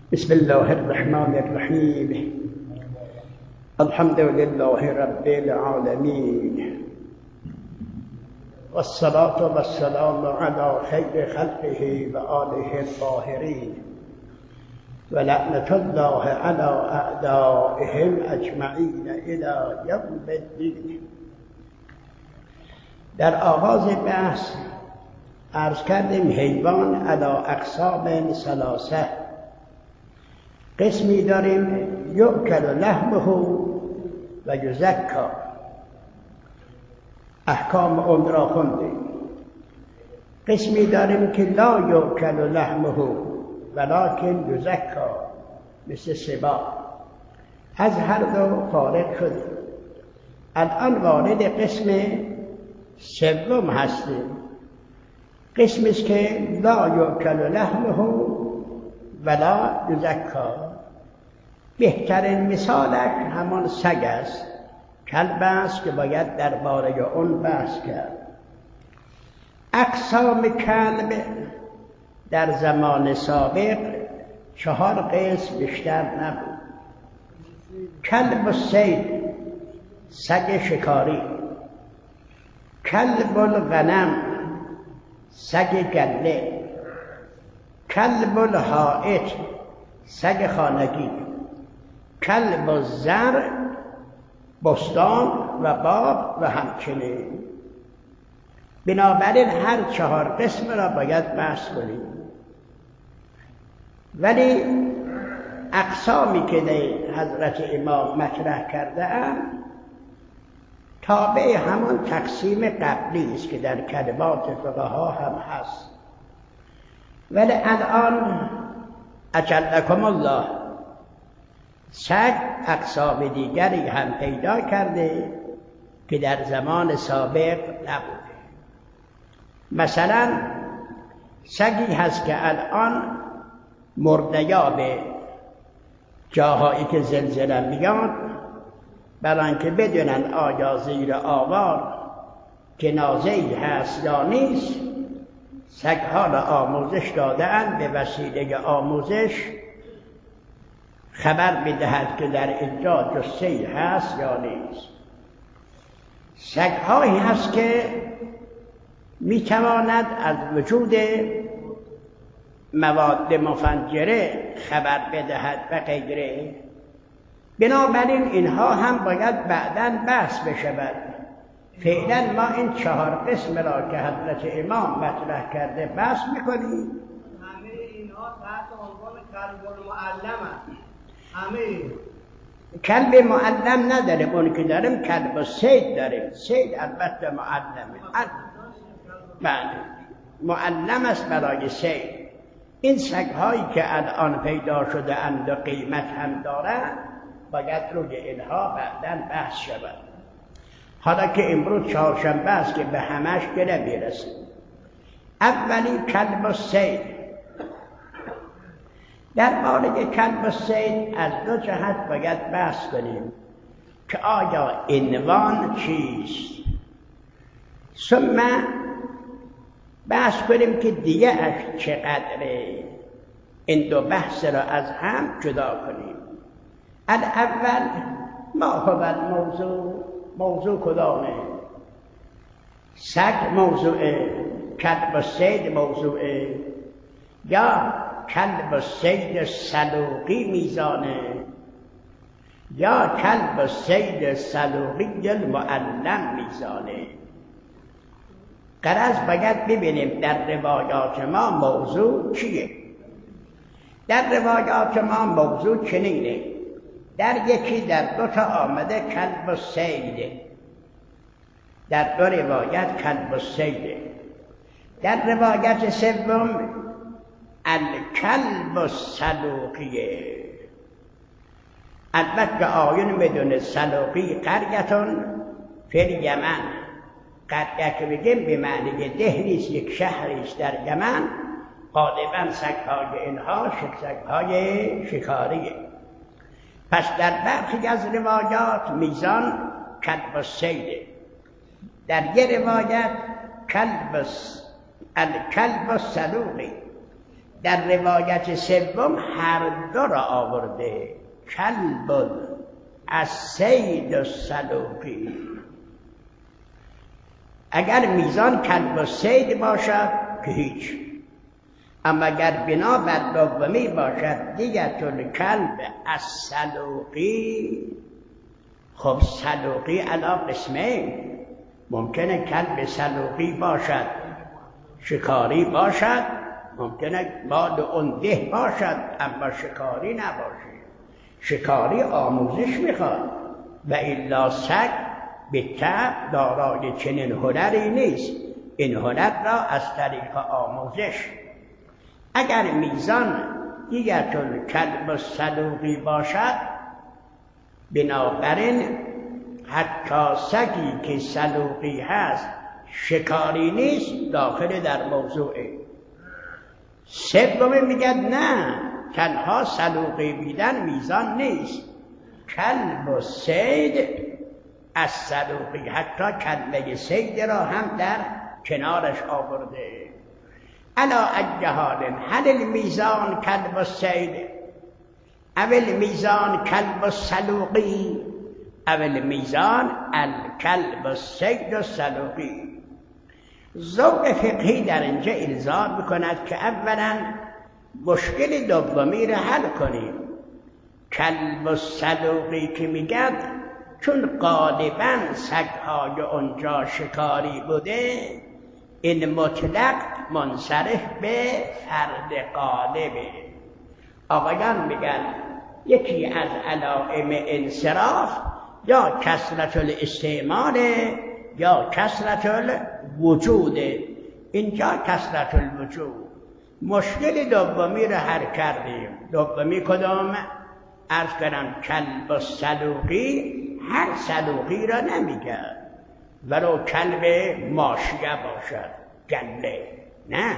بسم الله الرحمن الرحیم. الحمد لله رب العالمین والصلاة والسلام على خیر خلقه و آله الطاهرین و لعنة الله على اعدائهم اجمعین الی یوم الدین. در آغاز بحث عرض کردیم حیوان علی اقسام ثلاثه. قسمی داریم یؤکل لحمه و یزکا، احکام اون را خوندیم. قسمی داریم که لا یؤکل لحمه ولکن یزکا، مثل سباع. از هر دو فارغ شدیم. الان وارد قسم سوم هستیم. قسمی است که لا یؤکل لحمه ولا یزکا. بهترین مثالش همان سگ است، کلب است که باید درباره اون بحث کرد. اقسام کلب در زمان سابق 4 قسم بیشتر نبود. کلب الصید، سگ شکاری. کلب الغنم، سگ گله. کلب الحائط، سگ خانگی. کلب الزرع، بستان و باغ و همچنین. بنابراین هر 4 قسم را باید بحث کنیم. ولی اقسامی که حضرت امام مطرح کرده اند تابع همان تقسیم قبلی است که در کلمات فقها هم هست. ولی الان اجلکم الله سگ اقسام دیگری هم پیدا کرده که در زمان سابق نبوده. مثلا سگی هست که الان مردیاب جاهایی که زلزله میاد، برای آنکه بدونن آیا زیر آوار جنازه‌ای هست یا نیست، سگ‌ها را آموزش داده‌اند. به وسیله آموزش خبر می‌دهد که در اینجا جثه‌ای هست یا نیست. سگ‌هایی هست که می‌تواند از وجود مواد مفجره خبر بدهد و غیره. بنابراین اینها هم باید بعداً بحث بشود. فعلا ما این 4 قسم را که حضرت امام مطرح کرده بحث میکنیم. همه اینها تحت عنوان کلب المعلم هست. همه کلب معلم نداریم، اون که داریم کلب الصید داریم. صید البته معلمه، بله معلم است برای صید. این سگ‌هایی که الان پیدا شده اند و قیمت هم دارند باید روی اینها بعداً بحث شود. حالا که امروز چهارشنبه است که به همش که نمیرسیم. اولی کلب الصید. در مورد کلب الصید از 2 جهت باید بحث کنیم که آیا عنوان چیست، ثم بحث کنیم که دیگه اش چقدره. این 2 بحث را از هم جدا کنیم. اول ما هو موضوع کدامه؟ سگ موضوعه، کلب الصید موضوعه، یا کلب الصید سلوقی میزانه، یا کلب الصید سلوقی المعلم میزانه. غرض باید ببینیم در روایات ما موضوع چیه. در روایات ما موضوع چنینه. در یکی در 2 تا آمده کلب الصید، در 2 روایت کلب الصید. در روایت سوم الکلب السلوقیه. البته آیون میدونه سلوقی قریتون فی الیمن. قریه که بگیم به معنی ده نیست، یک شهریست در یمن. غالبا سگ‌های اینها سگ‌های شکاریه. پس در برخی از روایات میزان کلب الصید، در یه روایت الکلب السلوقی. در روایت سوم هر دو را آورده، کلب الصید السلوقی. اگر میزان کلب الصید باشد که هیچ، اما اگر بنا بر دومی باشد دیگه کلب السلوقی. خب سلوقی علا قسمه، ممکنه کلب سلوقی باشد شکاری باشد، ممکنه مال اون ده باشد اما شکاری نباشه. شکاری آموزش میخواد و الا سگ به طبع دارای چنین هنری نیست. این هنر را از طریق آموزش. اگر میزان دیگرتون کلب السلوقی باشد، بنابراین حتی سگی که سلوقی هست شکاری نیست، داخل در موضوعه. سومی میگه نه، تنها سلوقی بیدن میزان نیست، کلب الصید از سلوقی، حتی کلمه صید را هم در کنارش آورده. علا اجهال هل المیزان کلب الصید اول میزان کلب السلوقی اول میزان الکلب الصید السلوقی. ذوق فقهی در اینجا الزام میکند که اولا مشکل دومی را حل کنیم. کلب السلوقی که میگد چون غالبا سگهای اونجا شکاری بوده، این مطلق منصرف به فرد غالبه. آقایان میگن یکی از علائم انصراف یا کثرت الاستعمال یا کثرت الوجود. اینجا کثرت الوجود. مشکل دومی را حل کردیم. دومی کدام؟ عرض کردم کلب السلوقی هر سلوقی را نمیگه، ولو کلب ماشیه باشد، گله، نه،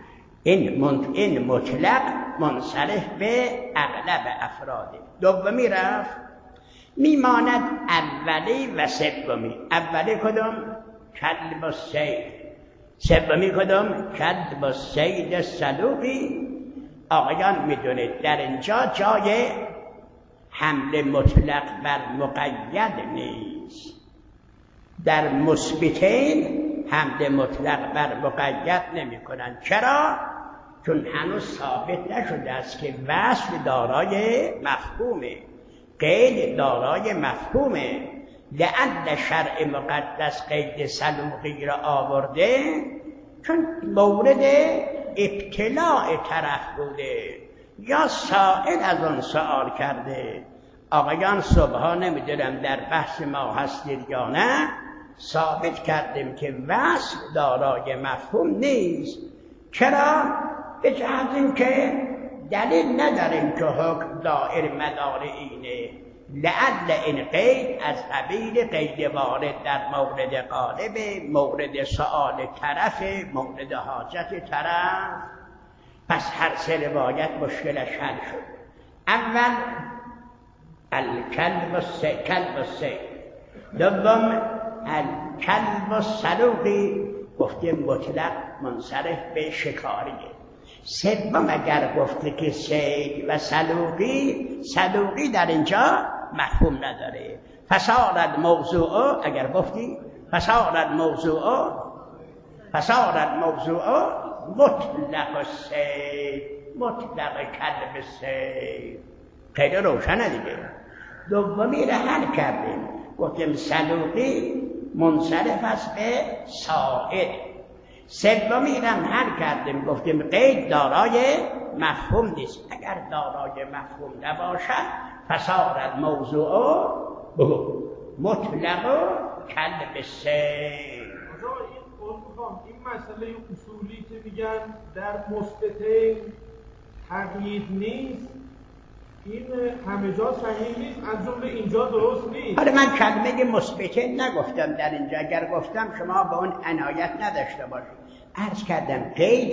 این مطلق منصرف به اغلب افراده. دومی رفت میماند اولی و سومی. اولی کدام؟ کلب الصید. سومی کدام؟ کلب الصید السلوقی. آقایان میدونید در اینجا جای حمل مطلق بر مقید نیست. در مثبتین حمل مطلق بر مقید نمی کنند. چرا؟ چون هنوز ثابت نشده است که وصل دارای مفهومه، قید دارای مفهومه. لعل شرع مقدس قید سلوقی را آورده چون مورد ابتلاع طرف بوده یا سائل از آن سوال کرده. آقایان صبحا نمیدونم در بحث ما هستید یا نه، ثابت کردیم که وصل دارای مفهوم نیست. چرا؟ به جهت اینکه دلیل نداریم که حکم دائر مدار اینه. لعل این قید از قبیل قید وارد در مورد غالب، مورد سؤال طرف، مورد حاجت طرف. پس هر سه روایت مشکلش حل شد. اول الکلب الصید، دوم الکلب السلوقی، گفتیم مطلق منصرف به شکاریه. سوم اگر گفته که صید و سلوقی در اینجا مفهوم نداره. فصارت موضوع، اگر گفتی فصارت موضوع مطلق الصید، مطلق کلب الصید. خیلی روشنه دیگه. دومی را حل کردیم، گفتیم سلوقی منصرف است به سائل. سومی را حل کردیم، گفتیم قید دارای مفهوم نیست. اگر دارای مفهوم نباشد فصارت موضوع مطلق کلب الصید. این مسئله اصولی که میگن در مثبتین تقیید نیست، این همه جا صحیح نیست، از جمله اینجا درست نیست. حالا من کلمه مثبتین نگفتم در اینجا، اگر گفتم شما به اون عنایت نداشته باشید. عرض کردم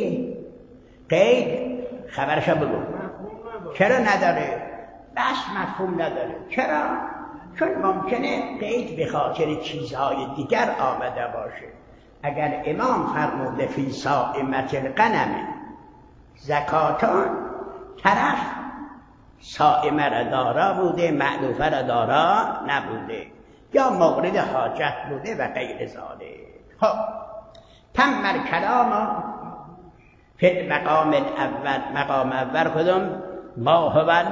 قید خبرشو بگو. چرا نداره؟ بس مفهوم نداره. چرا؟ چون ممکنه قید به خاطر چیزهای دیگر آمده باشه. اگر امام فرموده فی صائمة الغنم زکاتون طرف صائمه را دارا بوده، معلوفه را دارا نبوده، یا مورد حاجت بوده و غیر ذالک. خب تم الکلام فی المقام الاول. مقام اول کدوم؟ ما هو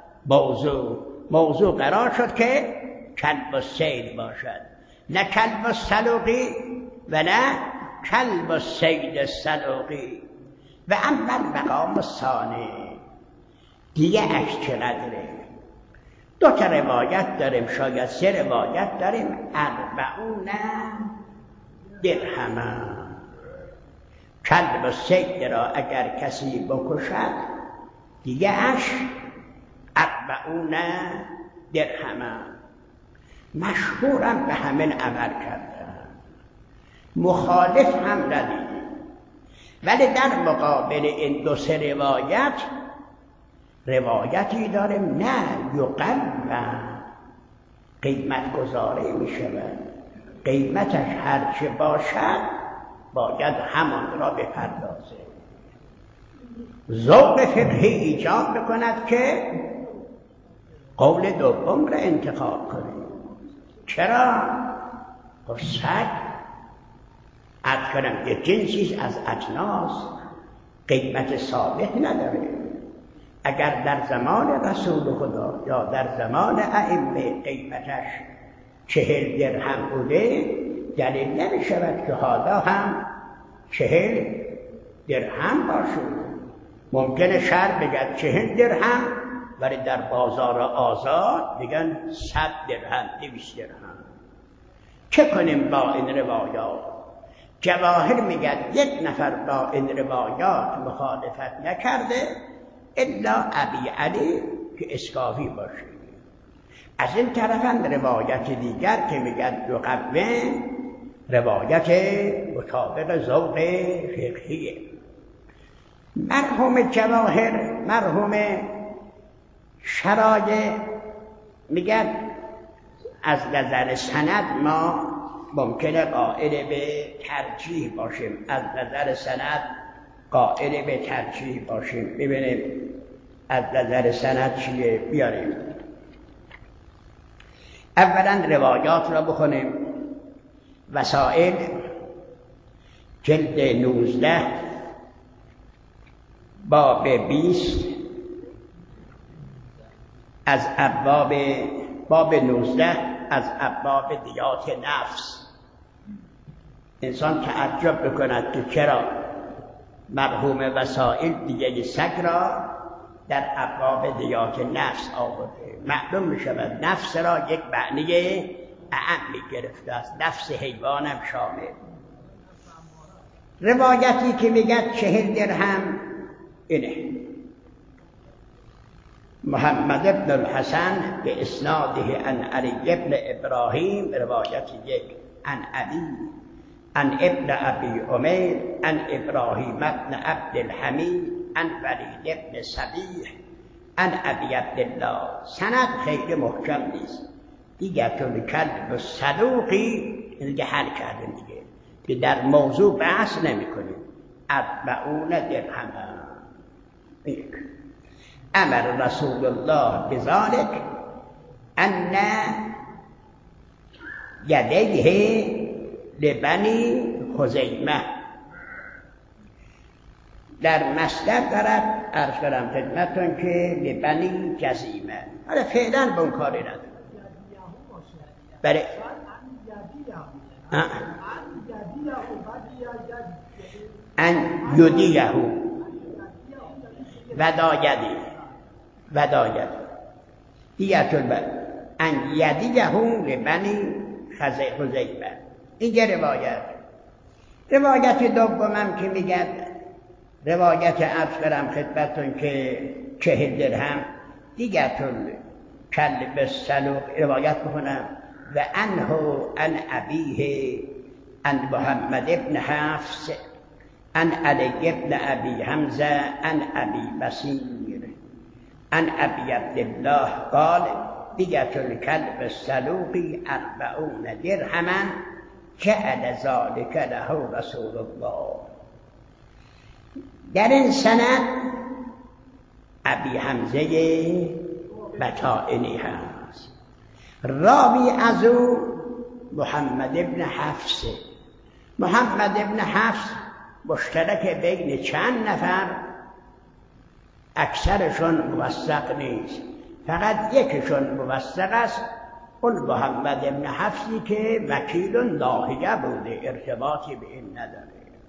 موضوع قرار شد که کلب الصید باشد، نه کلب السلوقی و نه کلب الصید السلوقی. و اما المقام الثانی، دیگه اش چقدره؟ دو تا روایت داریم، شاید 3 روایت داریم. 40 درهم. کلب الصید را اگر کسی بکشد دیگه اش 40 درهم. مشهورم به همین عمل کردن، مخالف هم ندیدیم. ولی در مقابل این 2-3 روایتی داریم نه یقلب، قیمت گذاری می شود، قیمتش هرچه باشد باید همان را بپردازه. ذوق فقهی ایجاب بکند که قول دوم را انتخاب کنیم. چرا؟ خب سگ عرض کنم یه جنسیش از اجناس قیمت ثابت نداره. اگر در زمان رسول خدا یا در زمان ائمه قیمتش 40 درهم بوده، دلیل نمی شود که حالا هم 40 درهم باشه. ممکنه شهر بگن 40 درهم ولی در بازار آزاد بگن 100 درهم 200 درهم. چه کنیم با این روایات؟ جواهر میگن 1 نفر با این روایات مخالفت نکرده الا ابی علی که اسکافی باشه. از این طرفن روایت دیگر که میگن یقوم، روایت مطابق ذوق فقهیه. مرحوم جواهر، مرحوم شرایع میگن از نظر سند ما ممکنه قائل به ترجیح باشیم، از نظر سند قائل به ترجیح باشیم. ببینیم از نظر سند چیه، بیاریم. اولا روایات را بخونیم. وسائل جلد 19 باب 20 از ابواب، باب 19 از ابواب دیات نفس. انسان تعجب بکند که چرا مرحوم وسائل دیگه سگ را در ابواب دیات نفس آورده. معلوم می شود نفس را یک معنی اعمی گرفته است، نفس حیوانم شامل. روایتی که میگه 40 درهم اینه. محمد ابن الحسن به اسناده عن علی ابن ابراهیم، روایت 1 عن علی عن ابن ابی عمیر عن ابراهیم ابن عبد الحمید عن ولید ابن صبیح عن ابی عبدالله. سند خیلی محکم نیست دیگه، چون کلب صدوقی دیگه حل کردیم دیگه، که در موضوع بحث نمی کنیم. 40 درهم. امر رسول الله بذلك ان یدیه لبنی خزیمه. در مصدر دارد عرض کنم خدمتتون که لبنی جزیمه. حالا فعلا به اون کاری نداره. بله ان یدیه ودایدی دیت البر ان یدیه لبنی خزیمه. این یه روایت دومم که میگن روایت عرض کنم خدمتتون که 40 درهم دیگه تون کلب السلوق روایت بکنم. و عنه عن ابیه عن محمد ابن حفص عن علی ابن ابی حمزه عن ابی بصیر عن ابی عبدالله قال دیگه کلب السلوقی 40 درهما جعل ذلك له رسول الله. در این سند ابی حمزه بطائنی هست. راوی از او محمد ابن حفص. محمد ابن حفص مشترک بین چند نفر، اکثرشون موثق نیست، فقط یکشون موثق است، اون محمد ابن حفصی که وکیل ناحیه بوده، ارتباطی به این نداره.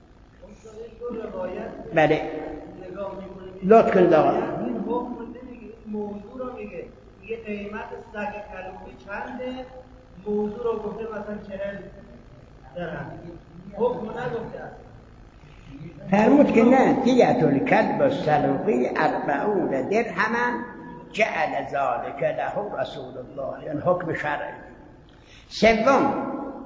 بله لطف کن دارم. این حکم نمیگه، موضوع رو میگه قیمت سگ کلوفی چنده، موضوع رو گفته مثلا 40 درهم، حکم نگفته است. فرمود که نه، دیت الکلب السلوقی 40 درهما جعل ذلك له رسول الله، این حکم شرعی. سوم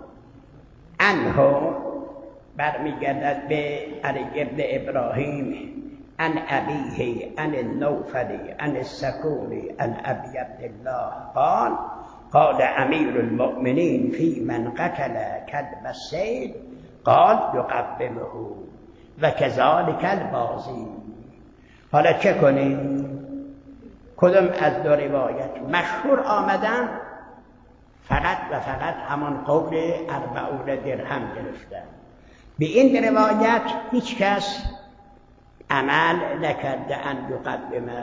عنه برمیگردد به علی ابن ابراهیم عن ابیه عن النوفلی عن السکونی عن ابی عبدالله قال قال امیر المؤمنین فی من قتل کلب الصید قال یقبمه و کذالک البازی. حالا چه کنیم؟ کدام از دو روایت مشهور آمدن؟ فقط و فقط همان قول 40 درهم گرفتن. به این روایت هیچ کس عمل نکرده ان یقدمه،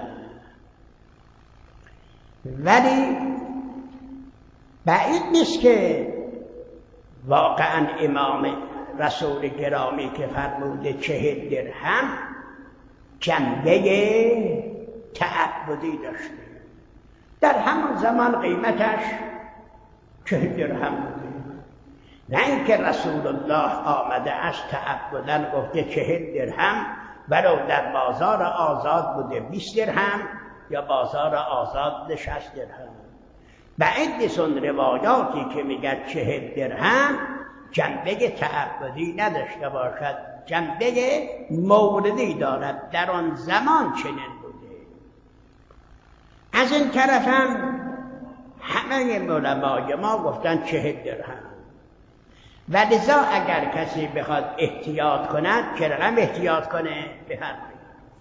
ولی بعید نیست که واقعا امام رسول گرامی که فرموده 40 درهم جنبه تعبدی داشته. در همان زمان قیمتش 40 درهم بوده، نه اینکه رسول الله آمده از تعبدن گفته 40 درهم ولو در بازار آزاد بوده 20 درهم یا بازار آزاد بوده 60 درهم. بعید نیست اون روایاتی که میگن 40 درهم جنبه تعبدی نداشته باشد، جنبه موردی دارد، در آن زمان چنین بوده. از این طرف هم همه علمای ما گفتن 40 درهم، و لذا اگر کسی بخواد احتیاط کند چه رقم احتیاط کنه؟ بفرمایید.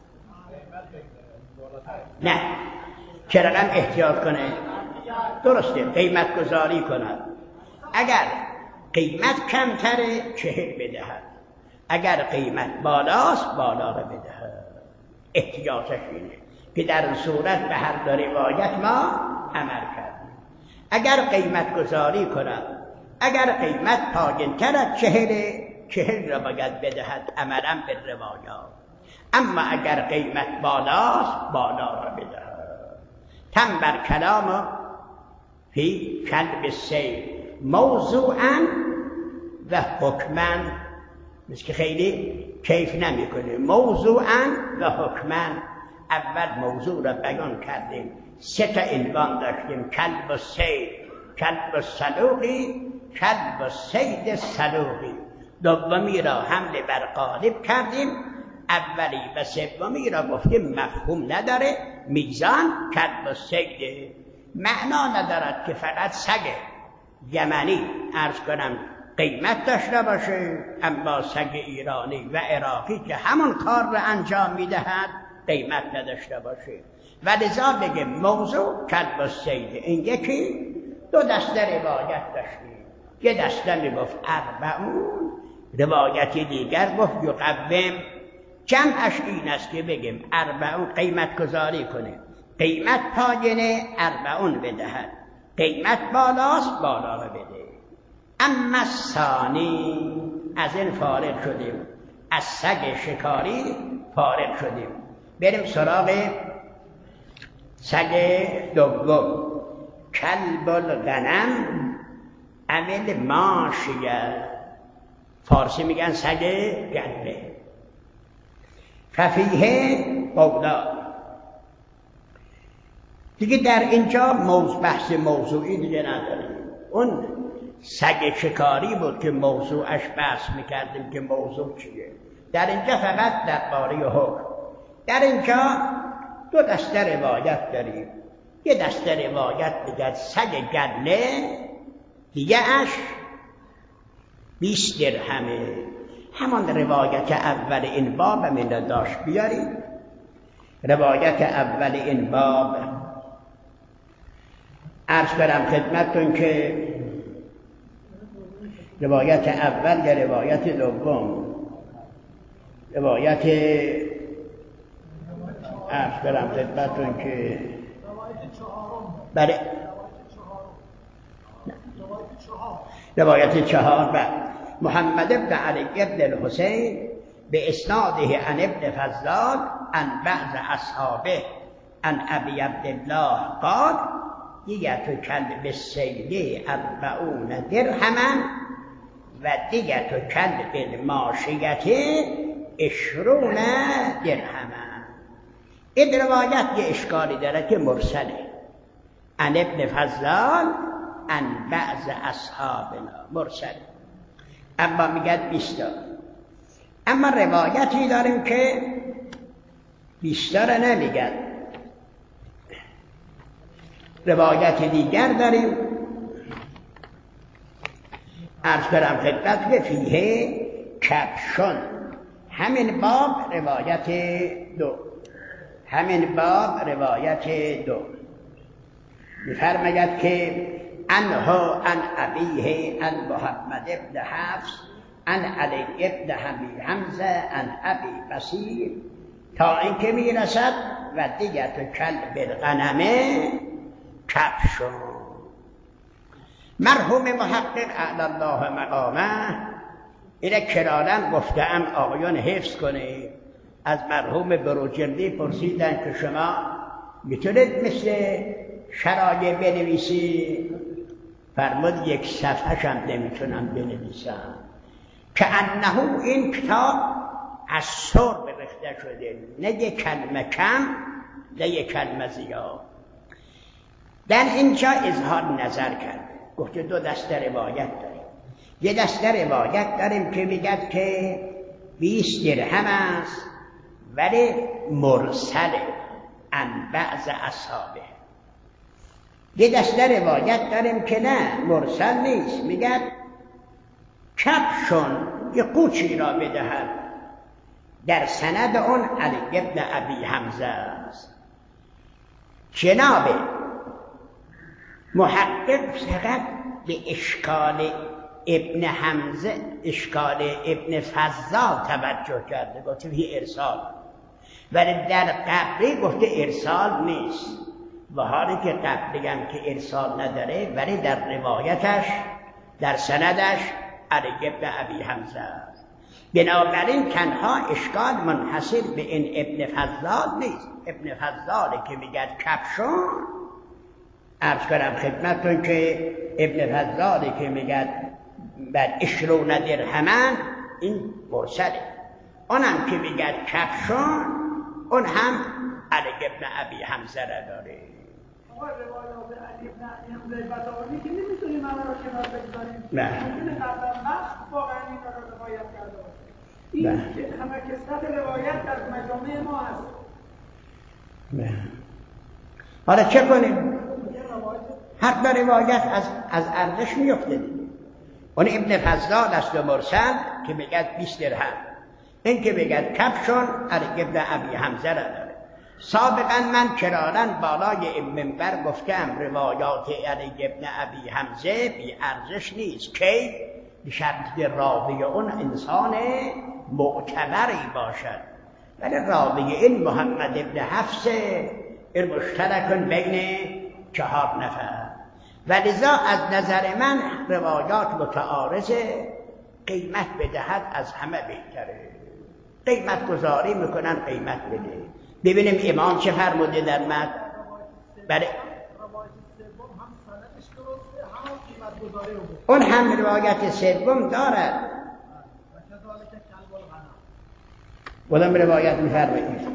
نه، چه رقم احتیاط کنه؟ درسته، قیمت گذاری کند. اگر قیمت کمتره 40 بدهد، اگر قیمت بالاست بالا رو بدهد. احتیاطش اینه که در این صورت به هر دو روایت ما عمل کردیم. اگر قیمت گذاری کند، اگر قیمت پایین‌تر از 40 را باید بدهد عملا به روایات، اما اگر قیمت بالاست بالا را بدهد. تم بر کلام فی کلب الصید موضوعا و حکما، مثل که خیلی کیف نمی کنه. موضوعا و حکما، اول موضوع را بیان کردیم، 3 تا عنوان داشتیم: کلب الصید، کلب السلوقی، کلب الصید السلوقی. دومی را حمله بر غالب کردیم، اولی و سومی را گفتیم مفهوم نداره، میزان کلب الصید، معنا ندارد که فقط سگ یمنی عرض کنم قیمت داشته باشه، اما سگ ایرانی و عراقی که همون کار را انجام میدهد قیمت نداشته باشه. و لذا بگه موضوع کلب الصید. این یکی. 2 دسته روایت داشتیم، یه دسته میگفت 40، روایتی دیگر گفت یقوم. جمعش این است که بگیم 40 قیمت گذاری کنه، قیمت پایینه 40 بدهد، قیمت بالاست بالا رو بده. اما ثانی، از این فارغ شدیم، از سگ شکاری فارغ شدیم، بریم سراغ سگ دوم. کلب الغنم عمل ماشیه، فارسی میگن سگ گله. ففیه قولا، دیگه در اینجا بحث موضوعی دیگه نداریم. اون سگ شکاری بود که موضوعش بحث میکردیم که موضوع چیه. در اینجا فقط درباره حکم. در اینجا 2 دسته روایت داریم. یه دسته روایت میگه سگ گله، دیگه اش 20 درهمه. همان روایت اول این باب هم این را داشت بیارید. روایت اول این باب عرض کنم خدمتتون که روایت اول یا روایت دوم، روایت عرض کنم خدمتتون که روایت چهار محمد ابن علی ابن الحسین به اسناده عن ابن فضال عن بعض اصحابه عن ابی عبدالله قال دیگه کلب السیل 40 درهما و دیگه کلب الماشیه 20 درهما. این روایت یه اشکالی داره که مرسله، عن ابن فضال عن بعض اصحابنا، مرسله، اما میگد 20. اما روایتی داریم که 20 را نمیگد. روایت دیگر داریم عرض کنم خدمت که فیه کبشون، همین باب روایت 2، همین باب روایت 2 میفرماید که عنه عن ابیه عن محمد ابن حفص عن علی ابن ابی حمزه عن ابی بصیر تا اینکه میرسد و دیگه تو کلب الغنمه کبشون. مرحوم محقق اعلی الله مقامه اینه کرالا گفتم آقایان حفظ کنید. از مرحوم بروجردی پرسیدن که شما میتونید مثل شرایع بنویسی؟ فرمود 1 صفحه‌ش هم نمیتونم بنویسم، که انه این کتاب از سر بریخته شده، نه 1 کلمه کم نه 1 کلمه زیاد. در اینجا اظهار نظر کرد، گفته 2 دسته روایت داریم. یه دسته روایت داریم که میگد که 20 درهم است ولی مرسله عن بعض اصحابه. یه دسته روایت داریم که نه مرسل نیست، میگد کبشون یه قوچی را بدهد، در سند اون علی ابن ابی حمزه است. جناب محقق فقط به اشکال ابن حمزه، اشکال ابن فضال توجه کرده، گفته فی ارسال، ولی در قبلی گفته ارسال نیست، و حالی که قبلی هم که ارسال نداره ولی در روایتش در سندش علی ابن ابی حمزه است. بنابراین تنها اشکال منحصر به این ابن فضال نیست. ابن فضالی که میگه کبشون، عرض کنم خدمتتون که ابن فضالی که میگه بر 20 درهما این مرسله. اونم که میگه کبشون اون هم علی ابن ابی حمزه را داره. آقا روایات علی ابن ابی حمزه بطاقی که نمیتونیم همه را کنار بگذاریم، نه ممکنه قبلا وقت واقعا این را روایت کرده باشه. این همه کسرت روایت در مجامع ما هست. نه حالا چه کنیم؟ هر دو روایت از ارزش میفته دیگه. اون ابن فضال است و مرسل که میگه 20 درهم، این که میگه کبشون علی ابن ابی حمزه را داره. سابقا من کرارا بالای این منبر گفتم روایات علی ابن ابی حمزه بی ارزش نیست که بشرط راوی اون انسان معتبری باشد، ولی راوی این محمد ابن حفص مشترک بین 4 نفر، ولذا از نظر من روایات متعارضه، قیمت بدهد از همه بهتره. قیمت گذاری میکنن، قیمت بده. ببینیم امام چه فرموده در متن. بله اون هم روایت سوم دارد. بودم روایت میفرمایید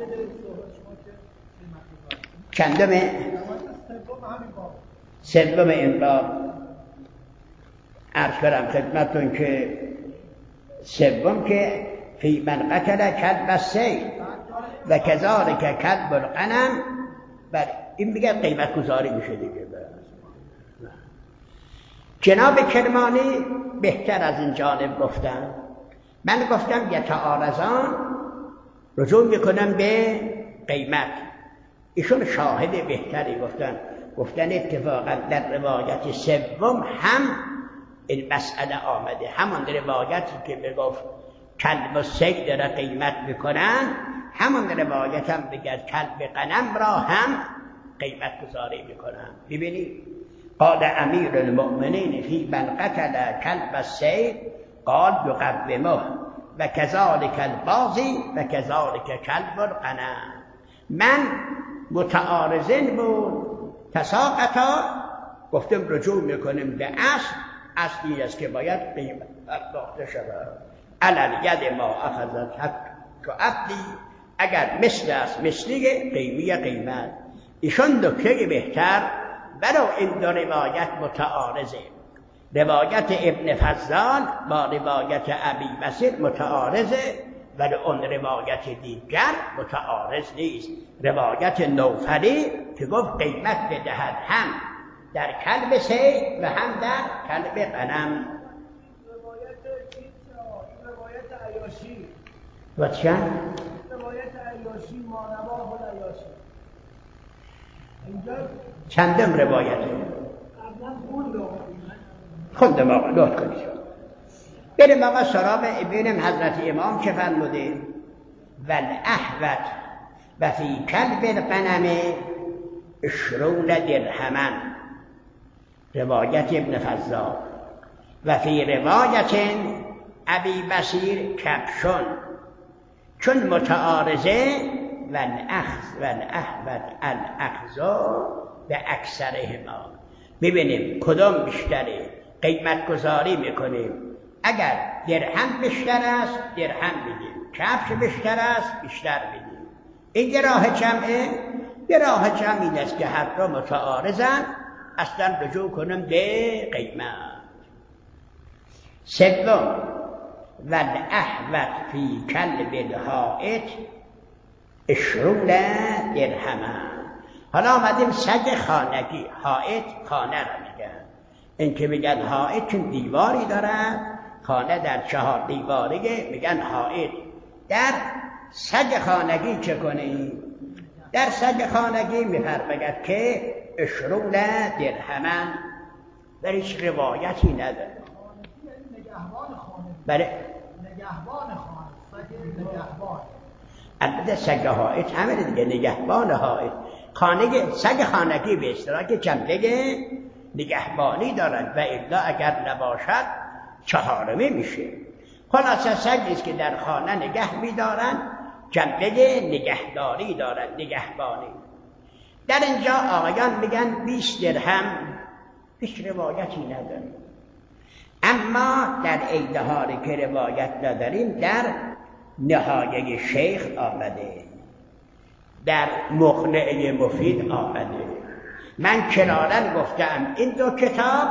چندمه؟ سوم این باب. عرض کنم خدمتتون که سوم که فی من قتل کلب السیل و کذالک کلب الغنم، بله این میگه قیمت گذاری میشه دیگه. جناب کرمانی بهتر از این جانب گفتن، من گفتم یتعارضان رجوع میکنم به قیمت. ایشون شاهد بهتری گفتن اتفاقا در روایت سوم هم این مسئله آمده، همون روایتی که میگفت کلب و صید را قیمت میکنن، همون روایت هم بگه کلب غنم را هم قیمت گذاری میکنن. ببینید قال امیر المؤمنین فی من قتل کلب الصید قال یقومه و کذالک الباضی و کذالک کلب الغنم. من متعارضین بود تساقطا، گفتم رجوع میکنیم به اصلی است که باید قیمت پرداخته شود. علل ید ما اخذت حق و عبدی، اگر مثل است مثلی قیمت. ایشون نکته بهتر برای این دو روایت متعارضه. روایت ابن فضال با روایت ابی بصیر متعارضه، ولی اون روایت دیگر متعارض نیست. روایت نوفلی که گفت قیمت بدهد هم در کلب صید و هم در کلب غنم. روایت عیاشی و چند؟ روایت عیاشی مانواه العیاشی اینجا چندم روایته؟ قبلا خوندم آقا نوت کنید. بریم آقا سراغ ببینیم حضرت امام چه فرموده. والاحوط و فی کلب الغنم 20 درهما، روایت ابن فضال. و فی روایت ابی بصیر کبشون، چون متعارضه والاحوط الاخذا به اکثرهما. ببینیم کدام بیشتره، قیمت گذاری میکنیم. اگر درهم بیشتر است درهم بدیم، کفش بیشتر است بیشتر بدیم. این یه راه جمعه. یه راه جمع این است که هر دو متعارضن، اصلا رجوع کنم به قیمت. سوم والاحوط فی کلب الحائط 20 درهما. حالا آمدیم سگ خانگی. حائط خانه را میگن. این که میگن حائط چون دیواری دارد، خانه در 4 دیواره میگن حائط. در سگ خانگی چه کنیم؟ در سگ خانگی میفرماید که 20 درهما. در هیچ روایتی نداره. نگهبان خانه. بله نگهبان خانه، سگ نگهبان. البته سگ حائط همه دیگه، نگهبان حائط. خانه سگ خانگی به اصطلاح که جنبه نگهبانی دارند و الا اگر نباشد 4 میشه. خلاصه سگی است که در خانه نگه می‌دارند، جنبه نگهداری دارند، نگهبانی. در اینجا آقایان میگن 20 درهم. هیچ روایتی نداریم. اما در ایدهاری که روایت نداریم در نهایه شیخ آمده، در مقنعه مفید آمده. من کنارن گفتم این دو کتاب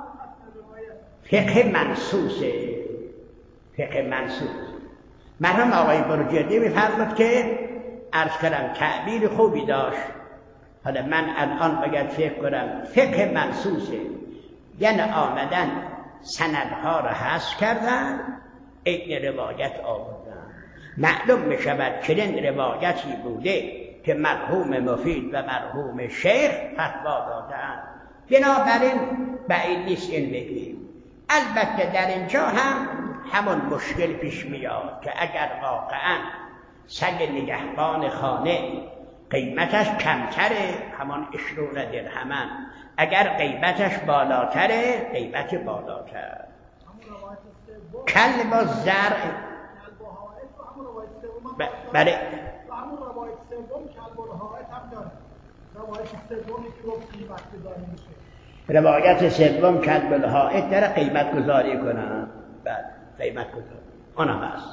فقه منصوصه. فقه منصوص. مرحوم آقای برجردی می‌فرمود که عرض کردم تعبیر خوبی داشت. حالا من الان باید فکر کنم فقه منصوصه، یعنی آمدن سندها را حذف کردن، این روایت آوردن. معلوم می‌شود چنین روایتی بوده که مرحوم مفید و مرحوم شیخ فتوا دادن. بنابراین بعید نیست این بگیم. البته در اینجا هم همون مشکل پیش میاد که اگر واقعا سگ نگهبان خانه قیمتش کمتره، همون 20 درهما. اگر قیمتش بالاتره، قیمت بالاتر. کلب و زرع. بله. و همون روایت سوم کلب و حائط هم داره. روایت سومی که گفت قیمت گذاری میشه. روایت سوم کلب و حائط داره قیمت گذاری کنن. بعد قیمت گذاری. اون هم هست.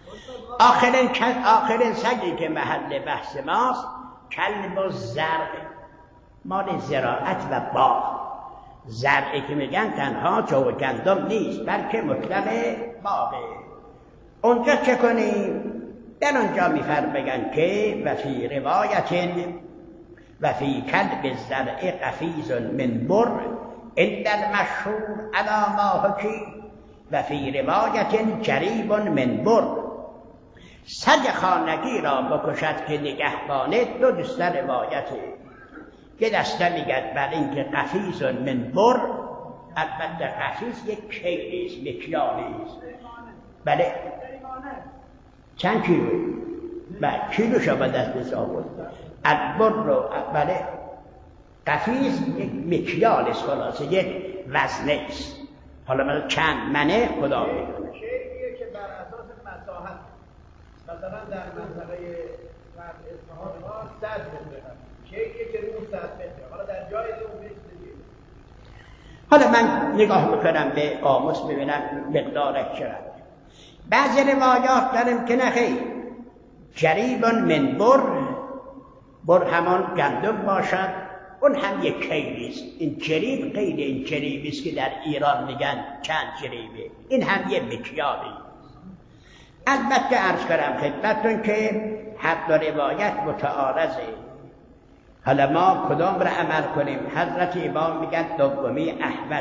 آخرین سگی که محل بحث ماست کلب و زرع. مال زراعت و باغ. زرعی که میگن تنها جو و گندم نیست، بلکه مطلب باغه. اونجا چه کنیم؟ در اونجا میفرمایند که و فی روایت و فی کلب الزرع قفیز من بر عند المشهور علی ما حکی. و فی روایت جریب من بر. سگ خانگی را بکشد که نگهبانه. دو دسته روایته. که دسته میگد بر اینکه قفیز من بر، البته قفیز یک کیلیست، مکیالیست. بله چند کیلوی؟ بله کیلوش را به دست حساب بود. البر رو بله قفیز یک مکیالیست، خلاصه یک وزنه است. حالا مثلا چند منه خدا میدونه. شیعیه که بر اساس مساحت، مثلا در منطقه اصفهان ها 100 متر، شیعیه که رو 100 متر، حالا در جای اون بشه. حالا من نگاه میکنم به قاموس ببینم مقدارش چقدر. بعضی روایات داریم که نخیر جریب من بر همان گندم باشد، اون هم یک کیلیست. این جریب غیر این جریبیست که در ایران میگن چند جریبه، این هم یک مکیالی. البته عرض کنم خدمتتون که هر دو روایت متعارضه. حالا ما کدام را عمل کنیم؟ حضرت امام میگن دومی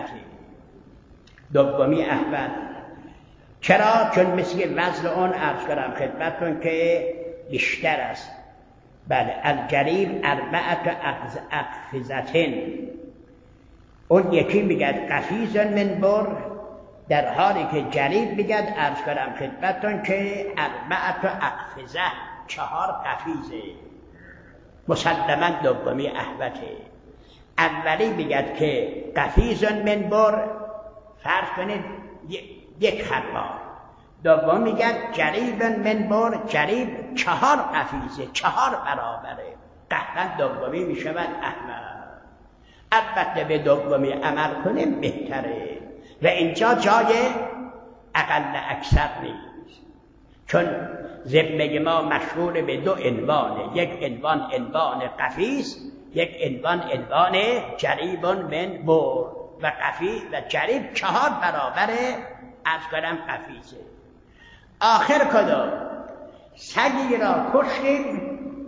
احمد. چرا؟ چون مثل وزن اون عرض کنم خدمتتون که بیشتر است. بله الجریب 4 اقفزتین. اون یکی میگد قفیز من بر، در حالی که جریب میگد عرض کنم خدمتتون که 4 اقفزه، 4 قفیزه. مسلما دومی احوته. اولی میگد که قفیز من بر، فرض کنید یک خروار. دوم میگن جریب من بر، جریب 4 قفیزه، 4 برابره. قطعا دومی میشود احمد. البته به دومی عمل کنیم بهتره و اینجا جای اقل اکثر نیست، چون ذمه ما مشغول به 2 عنوانه. یک عنوان قفیز، یک عنوان جریب من بر. و قفیز و جریب 4 برابره از کنم قفیزه. آخر کدام؟ سگی را کشتیم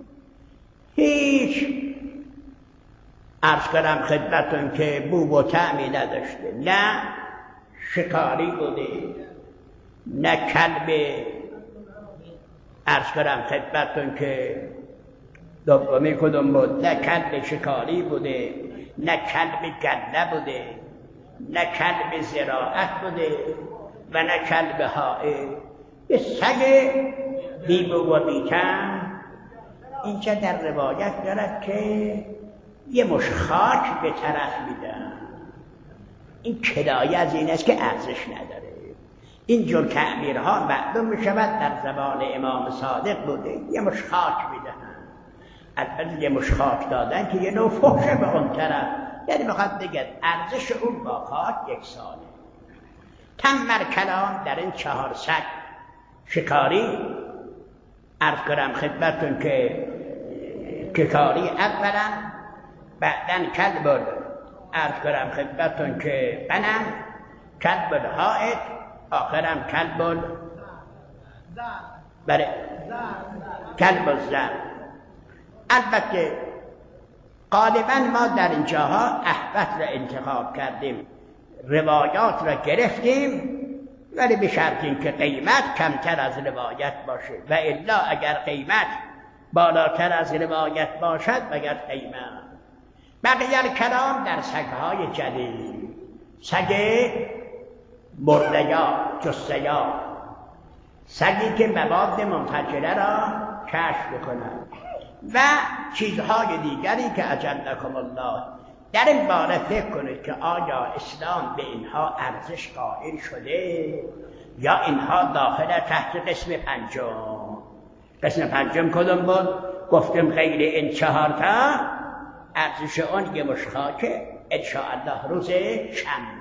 هیچ عرض کنم خدمتون که بو و طعمی نداشته، نه شکاری بوده، نه کلب عرض کنم خدمتون که دومی کدوم بود، نه کلب شکاری بوده، نه کلب گله بوده، نه کلب زراعت بوده و نه کلب حائل. به سگ بیبو و بیتن. اینجا در روایت دارد که یه مش خاک به طرف میدن. این کنایه از این است که ارزش نداره. اینجور تعبیرها معلوم میشود در زبان امام صادق بوده. یه مش خاک میدن. البته یه مش خاک دادن که یه نوع فحشه به اون طرف، یعنی بخواد بگه ارزش اون با خاک یکسانه. تمر کلام در این 4 سگ شکاری عرض کنم خدمتون که شکاری اولا، بعدن کلب عرض کنم خدمتون که بنم، کلب الحائط، آخرم کلب بله کلب الزر. البته غالبا ما در اینجاها احوط را انتخاب کردیم، روایات را گرفتیم، ولی به شرط اینکه قیمت کمتر از روایت باشه، و الا اگر قیمت بالاتر از روایت باشد مگر قیمت. بقیه کلام در سگهای جلیل، سگ مرده‌یا، جثه‌یا، سگی که مواد منفجره را کشف بکنند و چیزهای دیگری که اجلکم الله. در این باره فکر کنید که آیا اسلام به اینها ارزش قائل شده یا اینها داخل تحت قسم 5. قسم 5 کدوم بود؟ گفتم غیر این 4 تا ارزش اون یه مش خاکه. انشاءالله روز شنبه